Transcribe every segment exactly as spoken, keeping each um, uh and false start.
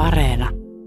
Areena.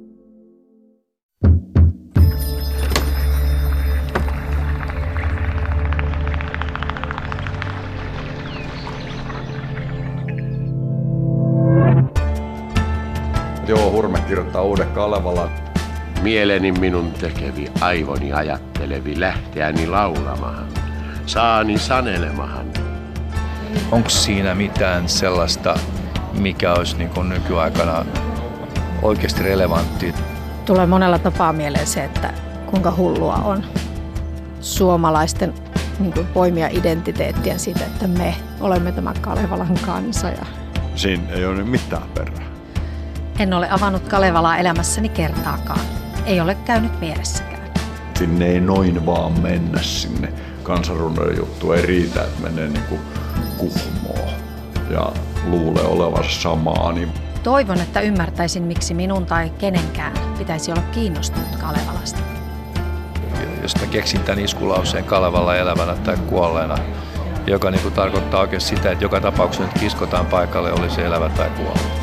Joo, Hurme kirjoittaa uuden Kalevalan. Mieleni minun tekevi, aivoni ajattelevi, lähteäni laulamahan, saani sanelemahan. Onko siinä mitään sellaista, mikä olisi niin kuin nykyaikana oikeasti relevantti? Tulee monella tapaa mieleen se, että kuinka hullua on suomalaisten niin kuin poimia identiteettiä siitä, että me olemme tämä Kalevalan kansa. Ja... Siinä ei ole mitään perää. En ole avannut Kalevalaa elämässäni kertaakaan. Ei ole käynyt mielessäkään. Sinne ei noin vaan mennä sinne. Kansanrunouden juttu ei riitä, että menee niin kuin Kuhmoon ja luulee olevansa samaa. Niin... Toivon, että ymmärtäisin, miksi minun tai kenenkään pitäisi olla kiinnostunut Kalevalasta. Jos mä keksin tämän iskulauseen Kalevala elävänä tai kuolleena, joka niin kuin tarkoittaa oikein sitä, että joka tapauksessa nyt kiskotaan paikalle, oli se elävä tai kuollut.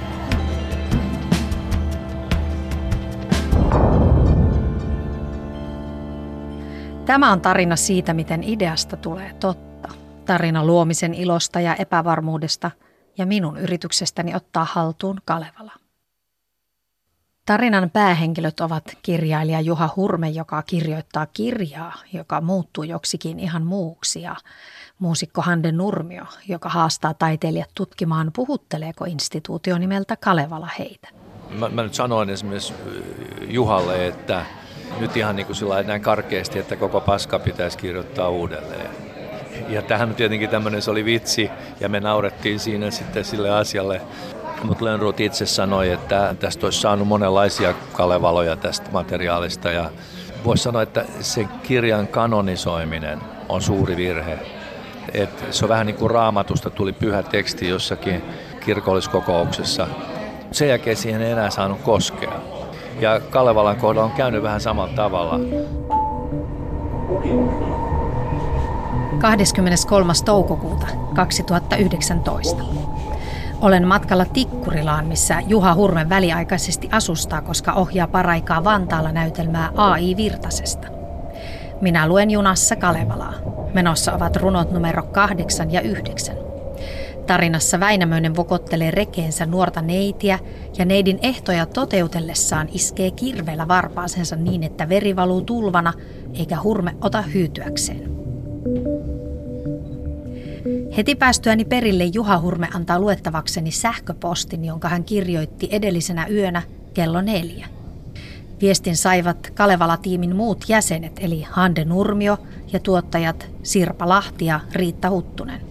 Tämä on tarina siitä, miten ideasta tulee totta. Tarina luomisen ilosta ja epävarmuudesta ja minun yrityksestäni ottaa haltuun Kalevala. Tarinan päähenkilöt ovat kirjailija Juha Hurme, joka kirjoittaa kirjaa, joka muuttuu joksikin ihan muuksi, ja muusikko Hande Nurmio, joka haastaa taiteilijat tutkimaan, puhutteleeko instituutio nimeltä Kalevala heitä. Mä, mä nyt sanoin esimerkiksi Juhalle, että nyt ihan niin kuin sillä näin karkeasti, että koko paska pitäisi kirjoittaa uudelleen. Ja tähän on tietenkin tämmöinen, se oli vitsi, ja me naurettiin siinä sitten sille asialle. Mutta Lönnrot itse sanoi, että tästä olisi saanut monenlaisia Kalevaloja tästä materiaalista. Ja voisi sanoa, että sen kirjan kanonisoiminen on suuri virhe. Et se on vähän niin kuin Raamatusta tuli pyhä teksti jossakin kirkolliskokouksessa. Sen jälkeen siihen ei enää saanut koskea. Ja Kalevalan kohdalla on käynyt vähän samalla tavalla. kahdeskymmeneskolmas toukokuuta kaksituhattayhdeksäntoista. Olen matkalla Tikkurilaan, missä Juha Hurme väliaikaisesti asustaa, koska ohjaa paraikaa Vantaalla näytelmää A I Virtasesta. Minä luen junassa Kalevalaa. Menossa ovat runot numero kahdeksan ja yhdeksän. Tarinassa Väinämöinen vokottelee rekeensä nuorta neitiä ja neidin ehtoja toteutellessaan iskee kirveellä varpaasensa niin, että veri valuu tulvana eikä Hurme ota hyytyäkseen. Heti päästyäni perille Juha Hurme antaa luettavakseni sähköpostin, jonka hän kirjoitti edellisenä yönä kello neljä. Viestin saivat Kalevala-tiimin muut jäsenet, eli Hande Nurmio ja tuottajat Sirpa Lahti ja Riitta Huttunen.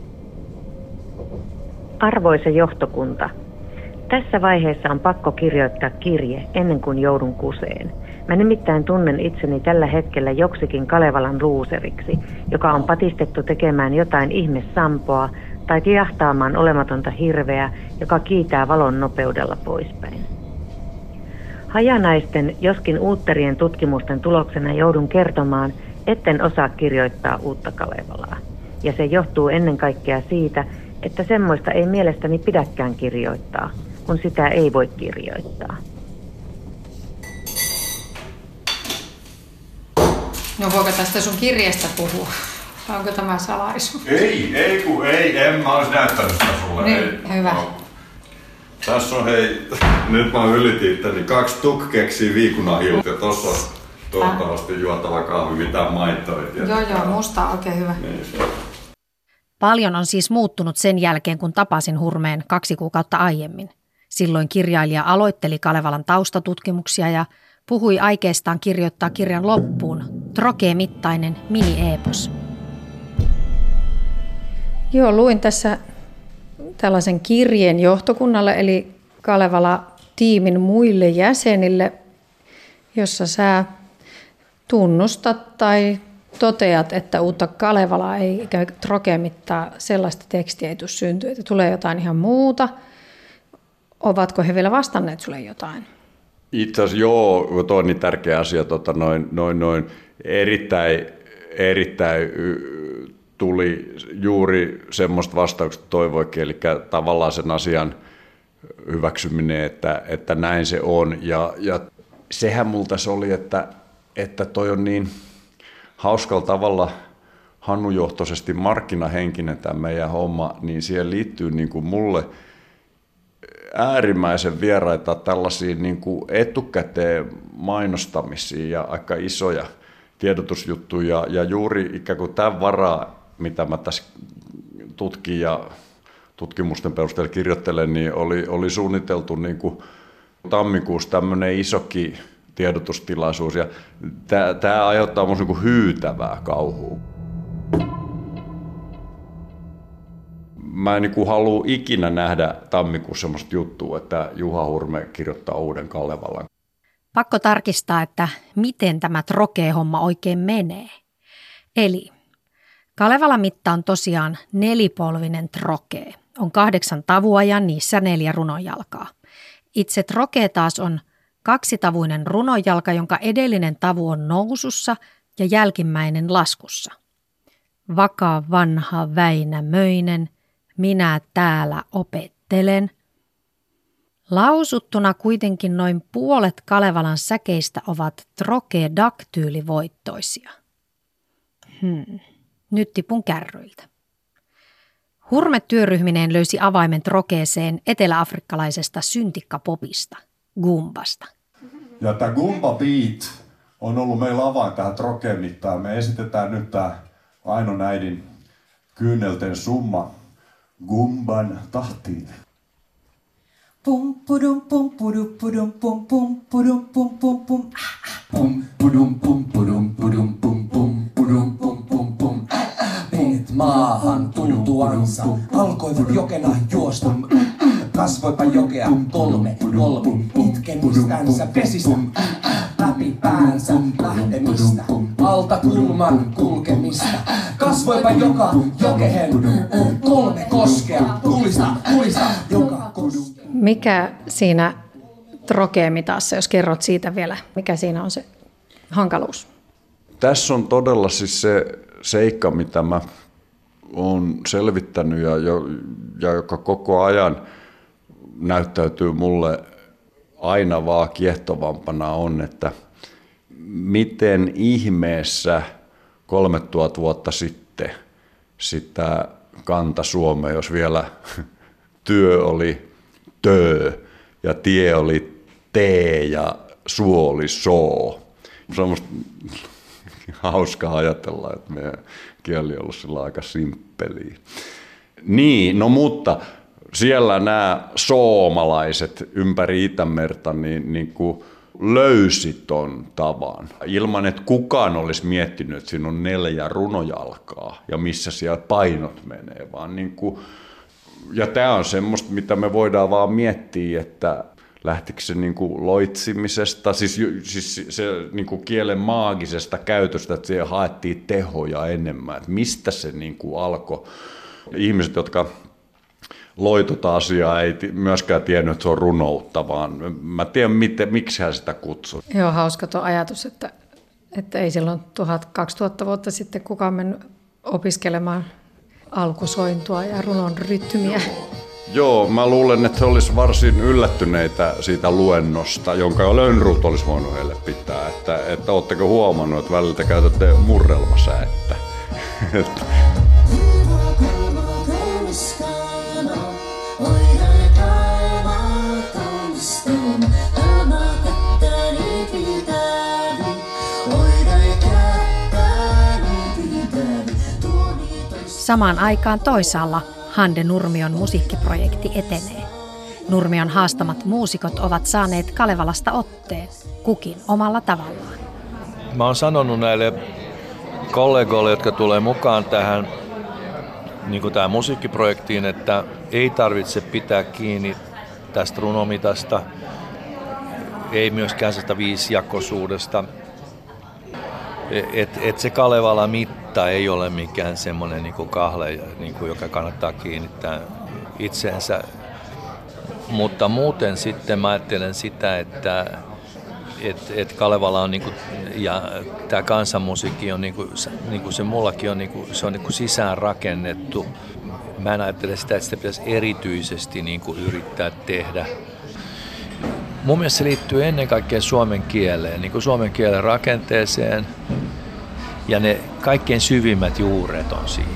Arvoisa johtokunta, tässä vaiheessa on pakko kirjoittaa kirje ennen kuin joudun kuseen. Mä nimittäin tunnen itseni tällä hetkellä joksikin Kalevalan luuseriksi, joka on patistettu tekemään jotain ihmesampoa tai jahtaamaan olematonta hirveä, joka kiitää valon nopeudella poispäin. Hajanaisten, joskin uutterien tutkimusten tuloksena joudun kertomaan, etten osaa kirjoittaa uutta Kalevalaa. Ja se johtuu ennen kaikkea siitä, että semmoista ei mielestäni pidäkään kirjoittaa, kun sitä ei voi kirjoittaa. No voiko tästä sun kirjeestä puhua? Vai onko tämä salaisuus? Ei, ei kun ei, en mä ois näyttänyt sitä sulle. Niin, ei. hyvä. No. Tässä on hei, nyt mä ylitin itteni, kaksi tukkeksiä viikunahilta ja tossa on toivottavasti juotava kahvi, mitään maitoa. Joo joo, musta oikein hyvä. Niin. Paljon on siis muuttunut sen jälkeen, kun tapasin Hurmeen kaksi kuukautta aiemmin. Silloin kirjailija aloitteli Kalevalan taustatutkimuksia ja puhui aikeistaan kirjoittaa kirjan loppuun trokee-mittainen mini-eepos. Joo, luin tässä tällaisen kirjeen johtokunnalle, eli Kalevala-tiimin muille jäsenille, jossa sä tunnustat tai toteat, että uutta Kalevalaa ei ikään kuin trokee-mittaa sellaista tekstiä ei tule syntyä, että tulee jotain ihan muuta. Ovatko he vielä vastanneet sulle jotain? Itse asiassa joo, tuo on niin tärkeä asia, tota, noin, noin, noin, erittäin, erittäin tuli juuri semmoista vastauksesta toivoikin, eli tavallaan sen asian hyväksyminen, että, että näin se on. Ja, ja sehän multa se oli, että, että toi on niin hauskalla tavalla Hannu-johtoisesti markkinahenkinen tämä meidän homma, niin siihen liittyy niin kuin mulle äärimmäisen vieraita tällaisia niin kuin etukäteen mainostamisia ja aika isoja tiedotusjuttuja. Ja juuri ikään kuin tämän varaa, mitä mä tässä tutkin ja tutkimusten perusteella kirjoittelen, niin oli, oli suunniteltu niin kuin tammikuussa tämmöinen isokin tiedotustilaisuus. Ja tämä aiheuttaa minusta niin kuin hyytävää kauhua. Mä en niin halua ikinä nähdä tammikuussa semmoista juttua, että Juha Hurme kirjoittaa uuden Kalevalan. Pakko tarkistaa, että miten tämä trokee-homma oikein menee. Eli Kalevalan mitta on tosiaan nelipolvinen trokee. On kahdeksan tavua ja niissä neljä runonjalkaa. Itse trokee taas on kaksitavuinen runonjalka, jonka edellinen tavu on nousussa ja jälkimmäinen laskussa. Vakaa vanha Väinämöinen, minä täällä opettelen. Lausuttuna kuitenkin noin puolet Kalevalan säkeistä ovat trokeedaktylivoittoisia. Hmm. Nyt tipun kärryiltä. Hurme työryhmineen löysi avaimen trokeeseen eteläafrikkalaisesta syntikkapopista, gumbasta. Ja tämä gumba beat on ollut meillä avain tähän trokeen mittaan. Me esitetään nyt tämä Aino Näidin kyynelten summa gumban tahtiin. Pum pudum pum pudum pudum pum pum pudum pum pum pum pum pudum pum pudum pudum pum pum pudum pum pum pum. Pienet maahan tultuansa alkoivat jokena juosta. Kasvoipa jokea kolme kolme itkemistänsä vesistä. Läpi päänsä lähtemistä, alta kulman kulkemista. Kasvoipa joka jokehen kolme koskea, tulista, tulista, joka kodun. Mikä siinä trokee-mitassa, jos kerrot siitä vielä, mikä siinä on se hankaluus? Tässä on todella siis se seikka, mitä mä oon selvittänyt ja, ja joka koko ajan näyttäytyy mulle aina vaan kiehtovampana on, että miten ihmeessä kolmetuhatta vuotta sitten sitä Kanta-Suomea, jos vielä työ oli tö ja tie oli tee ja suo oli soo. Se on musta hauskaa ajatella, että meidän kieli on ollut sillä aika simppeliä. Niin, no mutta siellä nämä soomalaiset ympäri Itämerta niin, niin kuin löysi ton tavan. Ilman, että kukaan olisi miettinyt, että siinä on neljä runojalkaa ja missä siellä painot menee. Vaan niin kuin, ja tämä on semmoista, mitä me voidaan vaan miettiä, että lähtikö se niin kuin loitsimisesta, siis, siis se niin kuin kielen maagisesta käytöstä, että siihen haettiin tehoja enemmän. Että mistä se niin kuin alkoi. Ihmiset, jotka loi tota asiaa, ei myöskään tiennyt, että se on runoutta, vaan mä tiedän, miten, miksi hän sitä kutsui. Joo, hauska tuo ajatus, että, että ei silloin tuhat kaksituhatta vuotta sitten kukaan mennyt opiskelemaan alkusointua ja runon rytmiä. Joo, mä luulen, että he olisivat varsin yllättyneitä siitä luennosta, jonka Lönnrot olisi voinut heille pitää. Että, että ootteko huomannut, että välillä te käytätte murrelmasäättä. Samaan aikaan toisaalla Hande Nurmion musiikkiprojekti etenee. Nurmion haastamat muusikot ovat saaneet Kalevalasta otteen, kukin omalla tavallaan. Mä oon sanonut näille kollegoille, jotka tulee mukaan tähän, niin kuin tähän musiikkiprojektiin, että ei tarvitse pitää kiinni tästä runomitasta, ei myöskään sitä viisijakoisuudesta. Et, et se Kalevala mitta ei ole mikään semmoinen niin kuin kahle, niin kuin, joka kannattaa kiinnittää itseensä. Mutta muuten sitten mä ajattelen sitä, että et, et Kalevala on, niin kuin, ja tämä kansanmusiikki on, niin kuin, niin kuin se mullakin on, niin kuin, se on niin kuin sisään rakennettu Mä en ajattele sitä, että sitä pitäisi erityisesti niin kuin yrittää tehdä. Mun mielestä se liittyy ennen kaikkea suomen kieleen, niin kuin suomen kielen rakenteeseen, ja ne kaikkein syvimmät juuret on siinä.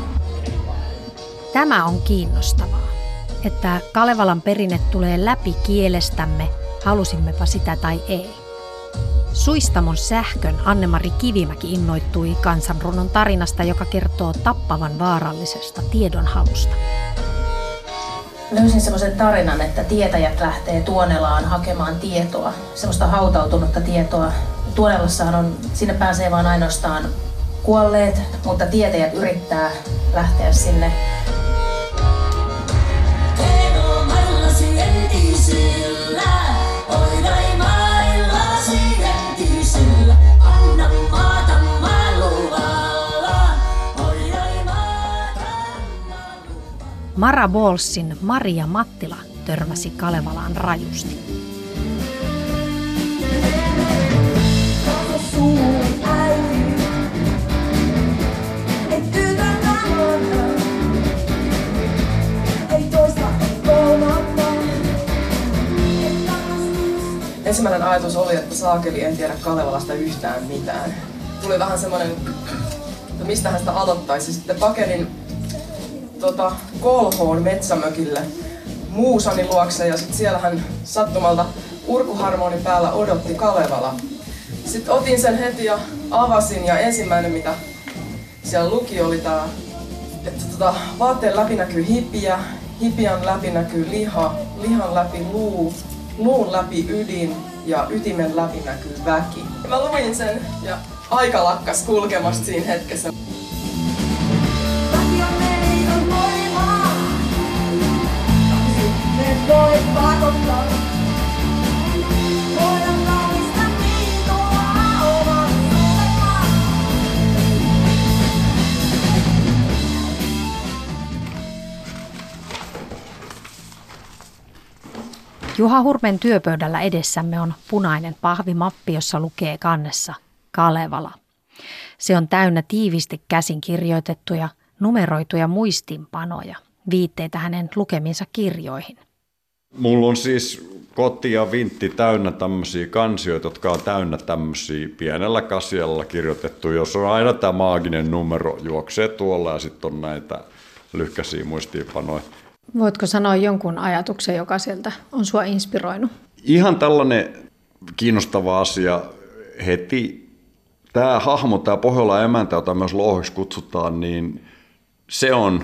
Tämä on kiinnostavaa, että Kalevalan perinne tulee läpi kielestämme, halusimmepa sitä tai ei. Suistamon Sähkön Anne-Mari Kivimäki innoittui kansanrunon tarinasta, joka kertoo tappavan vaarallisesta tiedonhalusta. Löysin semmoisen tarinan, että tietäjät lähtee Tuonelaan hakemaan tietoa, semmoista hautautunutta tietoa. Tuonelassahan on, sinne pääsee vaan ainoastaan kuolleet, mutta tietäjät yrittää lähteä sinne. Mara Ballsin Maria Mattila törmäsi Kalevalaan rajusti. Ensimmäinen ajatus oli, että saakeli en tiedä Kalevalasta yhtään mitään. Tuli vähän semmoinen, että mistähän sitä aloittaisi. Sitten pakenin tota, Kolhoon metsämökille muusani luokse ja sit siellähän sattumalta urkuharmonin päällä odotti Kalevala. Sitten otin sen heti ja avasin ja ensimmäinen mitä siellä luki oli tää, että tota, vaatteen läpi näkyy hipiä, hipian läpi näkyy liha, lihan läpi luu, luun läpi ydin ja ytimen läpi näkyy väki. Mä luin sen ja aika lakkas kulkemasta siinä hetkessä. Juha Hurmen työpöydällä edessämme on punainen pahvimappi, jossa lukee kannessa Kalevala. Se on täynnä tiivisti käsin kirjoitettuja, numeroituja muistinpanoja, viitteitä hänen lukemiinsa kirjoihin. Mulla on siis koti ja vintti täynnä tämmöisiä kansioita, jotka on täynnä tämmöisiä pienellä kasialla kirjoitettu, jos on aina tämä maaginen numero juoksee tuolla ja sitten on näitä lyhkäisiä muistiinpanoja. Voitko sanoa jonkun ajatuksen, joka sieltä on sua inspiroinut? Ihan tällainen kiinnostava asia heti. Tämä hahmo, tämä Pohjolan emäntä, jota myös louheksi kutsutaan, niin se on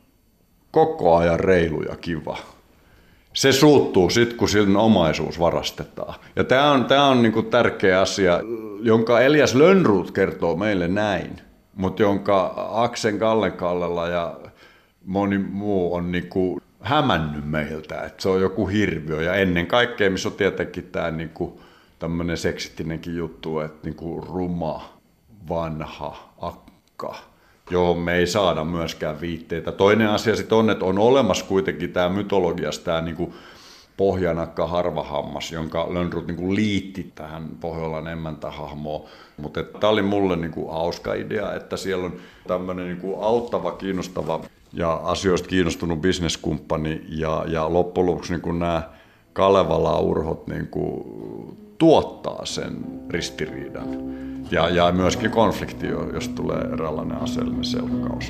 koko ajan reilu ja kiva. Se suuttuu sitten, kun siltä omaisuus varastetaan. Ja tämä on, tämä on niinku tärkeä asia, jonka Elias Lönnroth kertoo meille näin, mutta jonka Aksen Gallenkallella ja moni muu on niinku hämännyt meiltä, että se on joku hirviö. Ja ennen kaikkea, missä on tietenkin tämä niinku tämmöinen seksittinenkin juttu, että niinku ruma, vanha, akka, johon me ei saada myöskään viitteitä. Toinen asia sitten on, että on olemassa kuitenkin tämä mytologiassa tämä niinku pohjanakka harvahammas, jonka Lönnroth niinku liitti tähän Pohjolan emäntähahmoon. Mutta tämä oli mulle niinku hauska idea, että siellä on tämmöinen niinku auttava, kiinnostava ja asioista kiinnostunut bisneskumppani ja, ja loppujen lopuksi niinku nämä Kalevala-urhot niinku tuottaa sen ristiriidan. Ja, ja myöskin konflikti, jos tulee eräänlainen aseellinen selkkaus.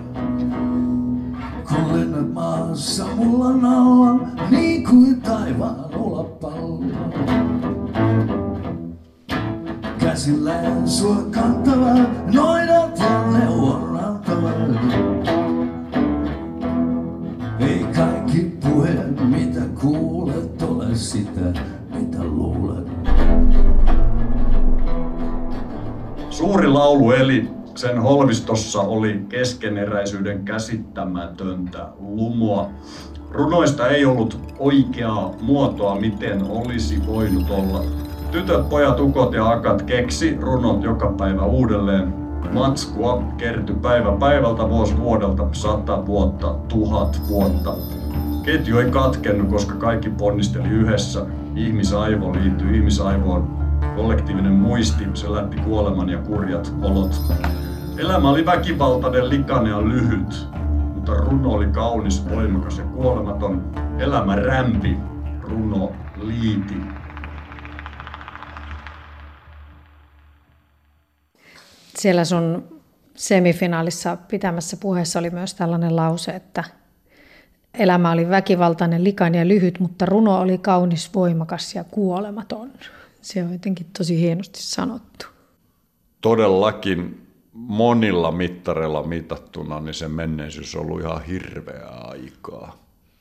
Kun lennät maassa mulla naulan, niin kuin taivaan ulapallo. Käsillään sua kantava, noidat ja neuvonantava. Ei kaikki puhe, mitä kuulet, ole sitä, mitä luulet. Suuri laulu eli sen holvistossa oli keskeneräisyyden käsittämätöntä lumoa. Runoista ei ollut oikeaa muotoa, miten olisi voinut olla. Tytöt, pojat, ukot ja akat keksi runot joka päivä uudelleen. Matskua kertyi päivä päivältä, vuosi vuodelta, sata vuotta, tuhat vuotta. Ketju ei katkennut, koska kaikki ponnisteli yhdessä. Ihmisaivo liittyi ihmisaivoon. Kollektiivinen muisti selätti kuoleman ja kurjat olot. Elämä oli väkivaltainen, likainen ja lyhyt, mutta mutta runo oli kaunis, voimakas ja kuolematon. Elämä rämpi, runo liiti. Siellä sun semifinaalissa pitämässä puheessa oli myös tällainen lause, että elämä oli väkivaltainen, likainen ja lyhyt, mutta runo oli kaunis, voimakas ja kuolematon. Se on jotenkin tosi hienosti sanottu. Todellakin monilla mittareilla mitattuna niin se menneisyys on ollut ihan hirveää aikaa.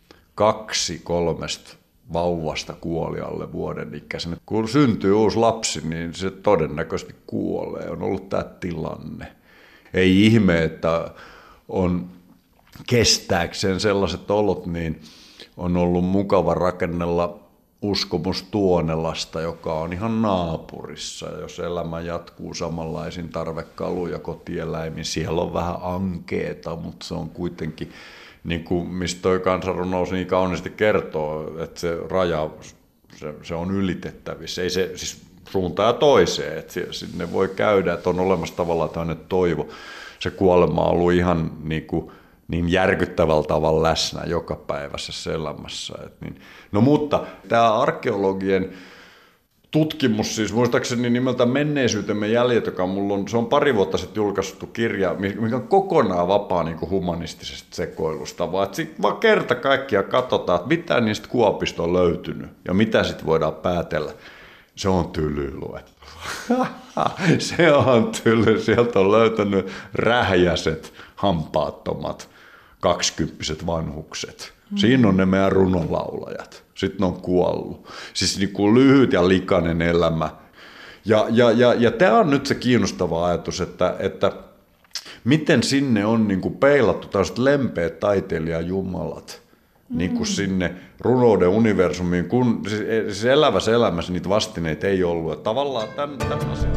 Kaksi kolmesta vauvasta kuoli alle vuoden ikäisenä. Kun syntyy uusi lapsi, niin se todennäköisesti kuolee. On ollut tämä tilanne. Ei ihme, että on kestääkseen sellaiset olot, niin on ollut mukava rakennella uskomus Tuonelasta, joka on ihan naapurissa. Jos elämä jatkuu samanlaisin tarvekaluja kotieläimin, siellä on vähän ankeeta, mutta se on kuitenkin, niin kuin mistä toi kansanrunous niin kauniisti kertoo, että se raja, se, se on ylitettävissä. Ei se siis suuntaan ja toiseen, että sinne voi käydä, että on olemassa tavallaan tämmöinen toivo. Se kuolema on ollut ihan niin kuin niin järkyttävällä tavalla läsnä jokapäiväisessä elämässä. Et niin. No mutta tämä arkeologien tutkimus, siis muistaakseni nimeltä Menneisyytemme jäljet, joka mulla on, se on pari vuotta sitten julkaistu kirja, mikä on kokonaan vapaa niin kuin humanistisesta sekoilusta, vaan sitten vaan kerta kaikkiaan katsotaan, että mitä niistä kuopista on löytynyt ja mitä sitten voidaan päätellä. Se on tyly luettelo. Se on tyly. Sieltä on löytänyt rähjäiset, hampaattomat, kaksikymppiset vanhukset. Mm. Siinä on ne meidän runonlaulajat. Sitten ne on kuollut. Siis niin kuin lyhyt ja likainen elämä. Ja, ja, ja, ja tämä on nyt se kiinnostava ajatus, että, että miten sinne on niin kuin peilattu tällaiset lempeät taiteilijajumalat. Mm. Niin kuin sinne runouden universumiin, kun siis elävässä elämässä niitä vastineita ei ollut. Että tavallaan tämän, tämän asian.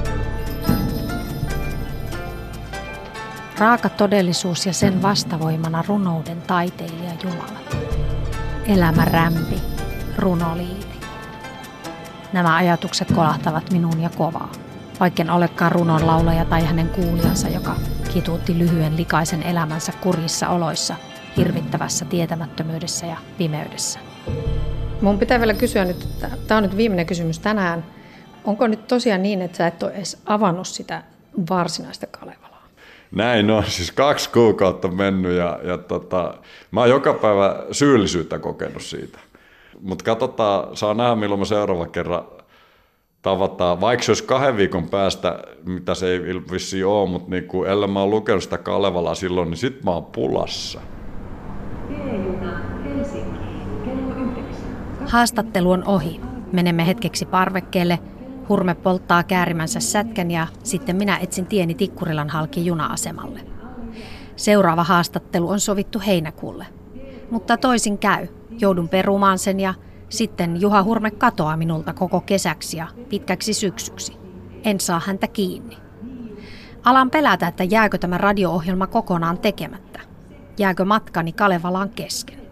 Raaka todellisuus ja sen vastavoimana runouden taiteilija Jumalat. Elämä rämpi, runoliiti. Nämä ajatukset kolahtavat minuun ja kovaa, vaikken olekaan runonlaulaja tai hänen kuulijansa, joka kituutti lyhyen likaisen elämänsä kurjissa oloissa, hirvittävässä tietämättömyydessä ja pimeydessä. Mun pitää vielä kysyä nyt, että tämä on nyt viimeinen kysymys tänään. Onko nyt tosiaan niin, että sä et ole edes avannut sitä varsinaista Kalevalaa? Näin on, siis kaksi kuukautta mennyt ja, ja tota, mä oon joka päivä syyllisyyttä kokenut siitä. Mutta katsotaan, saa nähdä milloin me seuraava kerran tavataan. Vaikka se olisi kahden viikon päästä, mitä se ei vissiin ole, mutta niin kuin, ellei mä oon lukenut sitä Kalevalaa silloin, niin sit mä oon pulassa. Haastattelu on ohi. Menemme hetkeksi parvekkeelle. Hurme polttaa käärimänsä sätkän ja sitten minä etsin tieni Tikkurilan halki juna-asemalle. Seuraava haastattelu on sovittu heinäkuulle. Mutta toisin käy. Joudun perumaan sen ja sitten Juha Hurme katoaa minulta koko kesäksi ja pitkäksi syksyksi. En saa häntä kiinni. Alan pelätä, että jääkö tämä radio-ohjelma kokonaan tekemättä. Jääkö matkani Kalevalaan kesken.